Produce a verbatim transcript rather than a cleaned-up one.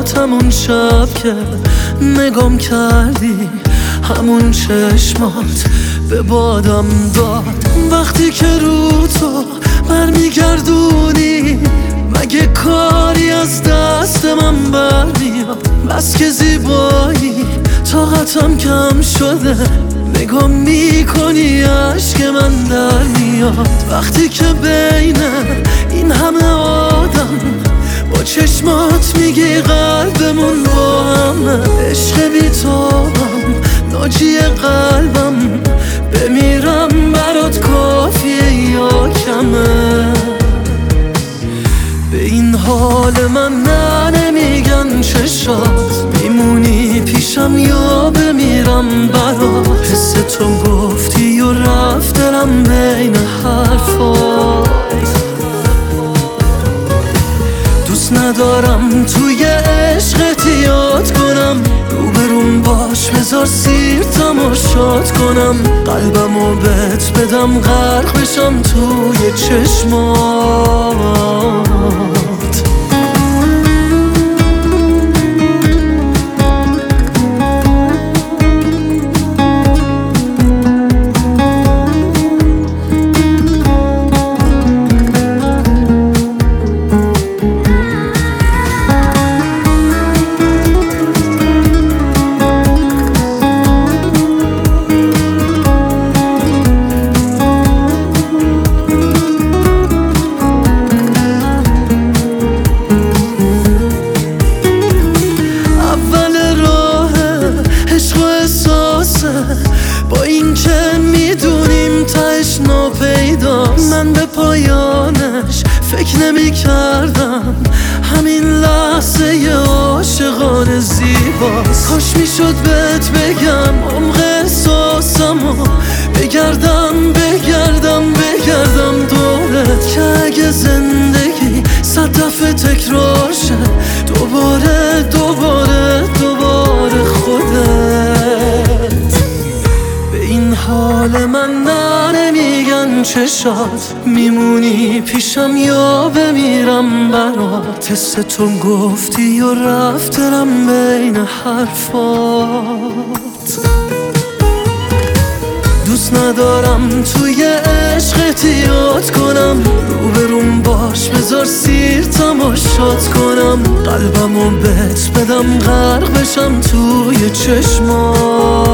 چشمات همون شب که نگام کردی، همون چشمات به بادم داد. وقتی که رو تو برمیگردونی مگه کاری از دست من برمیاد؟ بس که زیبایی طاقتم کم شده، نگاه میکنی عشق من در میاد. وقتی که بین این همه آدم با چشمات میگی قلبمون با همه، عشق بی تو هم ناجی قلبم، بمیرم برات کافیه یا کمه؟ به این حال من نه نمیگن چشات، میمونی پیشم یا بمیرم برات. حس تو گفتی و رفت دلم بین حرفات. دوست ندارم توی عشقت یاد کنم، روبروم باش بذار سیر تماشات کنم، قلبمو بهت بدم غرق بشم توی چشمات. با این که میدونیم تهش ناپیداست، من به پایانش فکر نمی کردم، همین لحظه ی عاشقانه زیباست. کاش میشد بهت بگم عمق احساسمو، بگردم بگردم بگردم دورت، که اگه زندگی صد دفعه تکرار شه، دوباره دوباره دوباره خودت. این حال من نه نمیگن چشات، میمونی پیشم یا بمیرم برات. حس تو گفتی و رفت دلم بین حرفات. دوست ندارم توی عشقت یاد کنم، روبروم باش بذار سیر تماشات کنم، قلبمو بهت بدم غرق بشم توی چشمات.